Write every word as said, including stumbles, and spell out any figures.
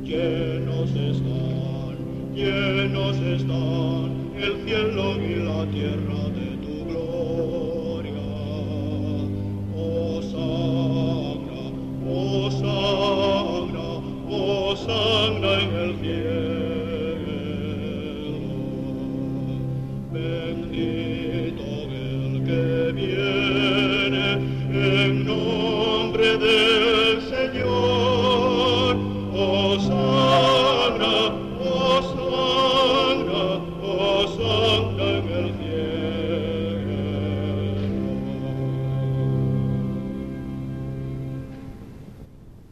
llenos están, llenos están el cielo y la tierra de